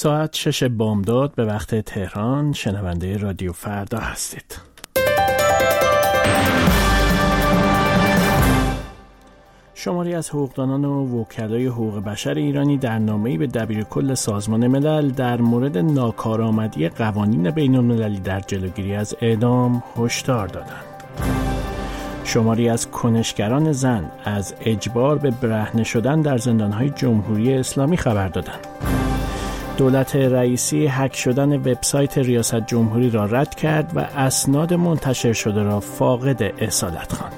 ساعت 6 بامداد به وقت تهران. شنونده رادیو فردا هستید. شماری از حقوقدانان و وکلای حقوق بشر ایرانی در نامه‌ای به دبیرکل سازمان ملل در مورد ناکارآمدی قوانین بین‌المللی در جلوگیری از اعدام هشدار دادند. شماری از کنشگران زن از اجبار به برهنه شدن در زندان‌های جمهوری اسلامی خبر دادند. دولت رئیسی هک شدن وبسایت ریاست جمهوری را رد کرد و اسناد منتشر شده را فاقد اصالت خواند.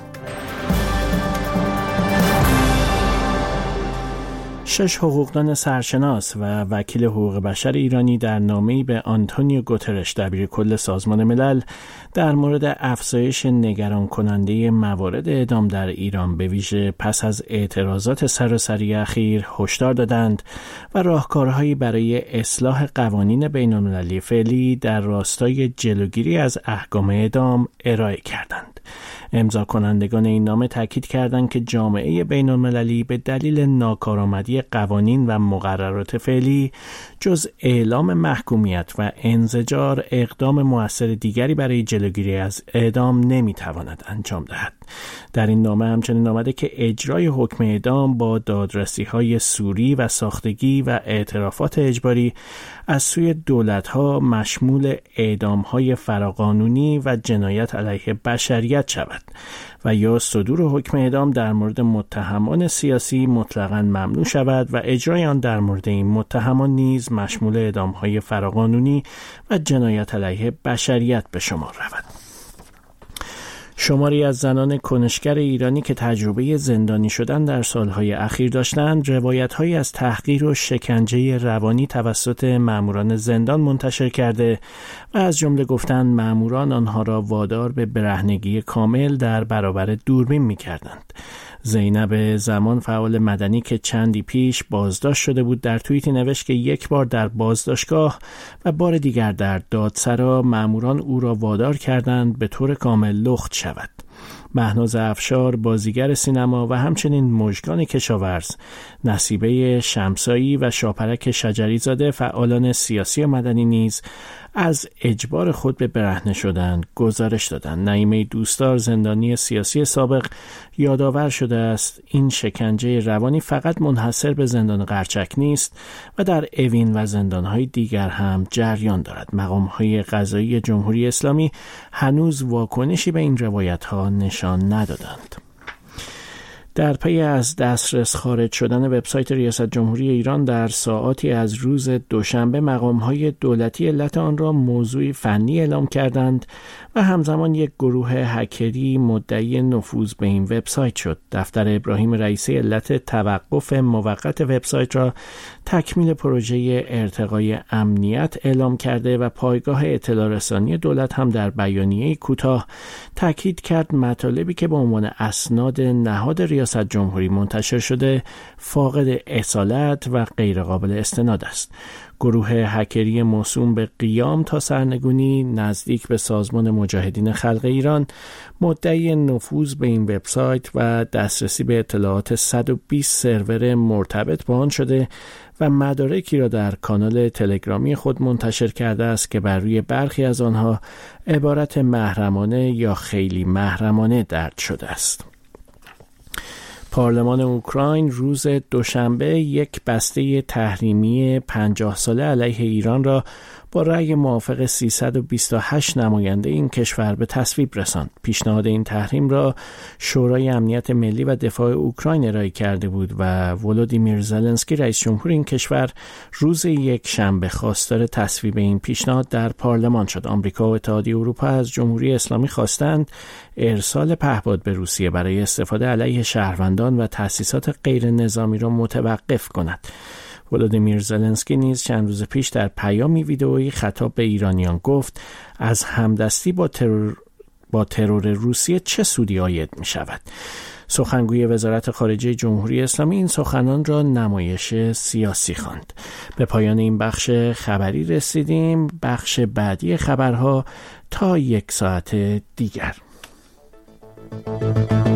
6 حقوقدان سرشناس و وکیل حقوق بشر ایرانی در نامه‌ای به آنتونیو گوترش دبیرکل سازمان ملل در مورد افزایش نگران کننده موارد اعدام در ایران به ویژه پس از اعتراضات سراسری اخیر هشدار دادند و راهکارهایی برای اصلاح قوانین بین‌المللی فعلی در راستای جلوگیری از احکام اعدام ارائه کردند. امضا کنندگان این نامه تاکید کردند که جامعه بین‌المللی به دلیل ناکارآمدی قوانین و مقررات فعلی جز اعلام محکومیت و انزجار اقدام مؤثر دیگری برای جلوگیری از اعدام نمیتواند انجام دهد. در این نامه همچنین آمده که اجرای حکم اعدام با دادرسی‌های سوری و ساختگی و اعترافات اجباری از سوی دولت‌ها مشمول اعدام‌های فراقانونی و جنایت علیه بشریت شود و یا صدور حکم اعدام در مورد متهمان سیاسی مطلقاً ممنوع شود و اجرای آن در مورد این متهمان نیز مشمول اعدام‌های فراقانونی و جنایت علیه بشریت به شمار رود. شماری از زنان کنشگر ایرانی که تجربه زندانی شدن در سالهای اخیر داشتند، روایت‌هایی از تحقیر و شکنجه روانی توسط مأموران زندان منتشر کرده و از جمله گفتند مأموران آنها را وادار به برهنگی کامل در برابر دوربین می‌کردند. زینب زمان، فعال مدنی که چندی پیش بازداشت شده بود، در توییتی نوشت که یک بار در بازداشتگاه و بار دیگر در دادسرا مأموران او را وادار کردند به طور کامل لخت شود. مهناز افشار، بازیگر سینما و همچنین مژگان کشاورز، نصیبه شمسایی و شاپرک شجری زاده، فعالان سیاسی و مدنی نیز از اجبار خود به برهنه شدن گزارش دادند. نعیمه دوستدار، زندانی سیاسی سابق، یادآور شده است این شکنجه روانی فقط منحصر به زندان قرچک نیست و در اوین و زندان‌های دیگر هم جریان دارد. مقام‌های قضایی جمهوری اسلامی هنوز واکنشی به این روایت‌ها نشان ندادند. در پی از دسترس خارج شدن وبسایت ریاست جمهوری ایران در ساعاتی از روز دوشنبه، مقام‌های دولتی علت آن را موضوعی فنی اعلام کردند و همزمان یک گروه هکری مدعی نفوذ به این وبسایت شد. دفتر ابراهیم رئیسی علت توقف موقت وبسایت را تکمیل پروژه ارتقای امنیت اعلام کرده و پایگاه اطلاع رسانی دولت هم در بیانیه کوتاه تاکید کرد مطالبی که به عنوان اسناد نهاد ریاست جمهوری منتشر شده فاقد اصالت و غیر قابل استناد است. گروه هکری موسوم به قیام تا سرنگونی نزدیک به سازمان مجاهدین خلق ایران مدعی نفوذ به این وبسایت و دسترسی به اطلاعات 120 سرور مرتبط با آن شده و مدارکی را در کانال تلگرامی خود منتشر کرده است که بر روی برخی از آنها عبارت محرمانه یا خیلی محرمانه درج شده است. پارلمان اوکراین روز دوشنبه یک بسته تحریمی 50 ساله علیه ایران را با رأی موافق 328 نماینده این کشور به تصویب رساند. پیشنهاد این تحریم را شورای امنیت ملی و دفاع اوکراین ارائه کرده بود و ولودیمیر زلنسکی رئیس جمهور این کشور روز یک شنبه خواستار تصویب این پیشنهاد در پارلمان شد. آمریکا و اتحادیه اروپا از جمهوری اسلامی خواستند ارسال پهپاد به روسیه برای استفاده علیه شهروندان و تأسیسات غیر نظامی را متوقف کند. ولودیمیر زلنسکی نیز چند روز پیش در پیامی ویدئویی خطاب به ایرانیان گفت از همدستی با ترور روسیه چه سودی عاید می شود. سخنگوی وزارت خارجه جمهوری اسلامی این سخنان را نمایش سیاسی خواند. به پایان این بخش خبری رسیدیم. بخش بعدی خبرها تا یک ساعت دیگر.